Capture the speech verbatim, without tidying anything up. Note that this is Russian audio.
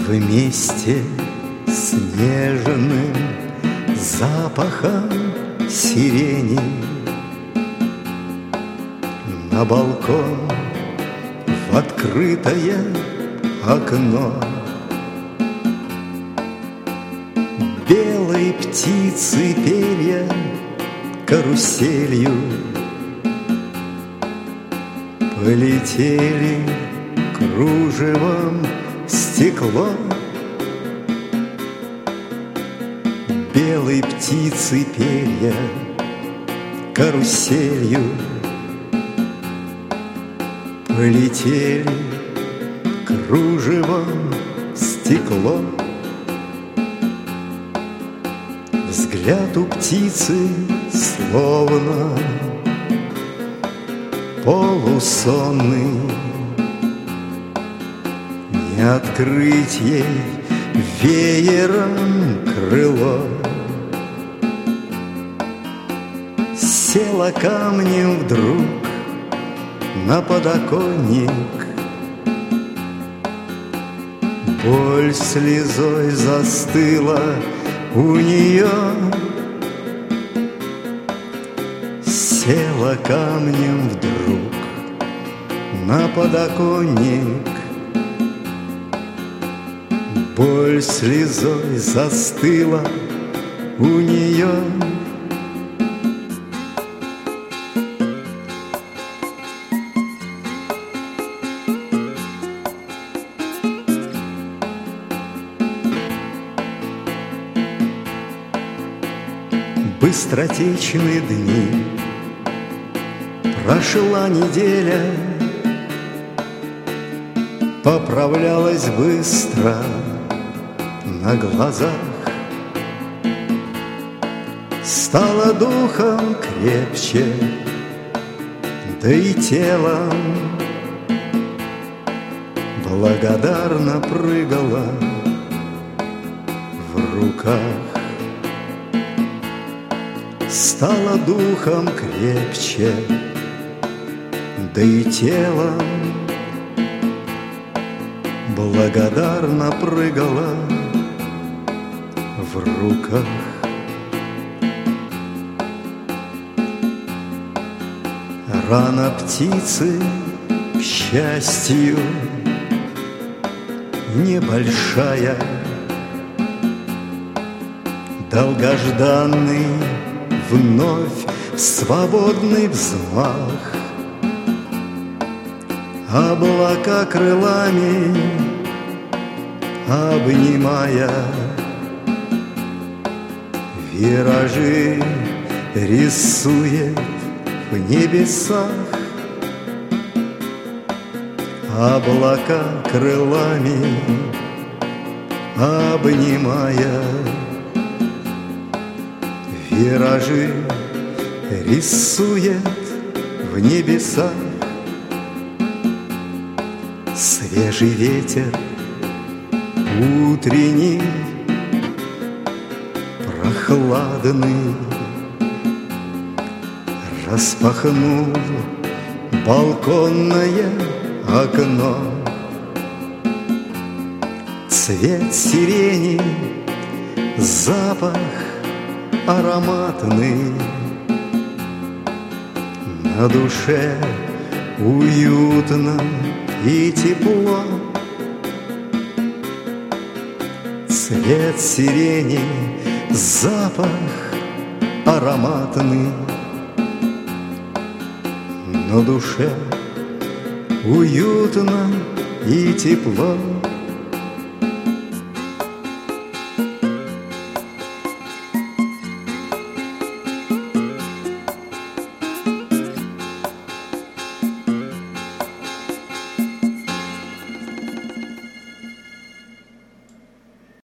Вместе с нежным запахом сирени на балкон в открытое окно белой птицы перья каруселью полетели кружевом стекло. Белой птицы перья каруселью полетели кружевом стекло. Взгляд у птицы словно полусонный, не открыть ей веером крыло. Села камнем вдруг на подоконник, боль слезой застыла у нее. Села камнем вдруг на подоконник, боль слезой застыла у нее. Быстротечны дни, прошла неделя, поправлялась быстро на глазах, стала духом крепче, да и телом благодарно прыгала в руках. Стала духом крепче, да и телом благодарно прыгала в руках. Рана птицы, к счастью, небольшая, долгожданный вновь свободный взмах. Облака крылами обнимая, виражи рисует в небесах. Облака крылами обнимая, виражи рисует в небесах. Свежий ветер утренний, прохладный, распахнул балконное окно. Цвет сирени, запах ароматный, на душе уютно и тепло. Цвет сирени, запах ароматный, на душе уютно и тепло.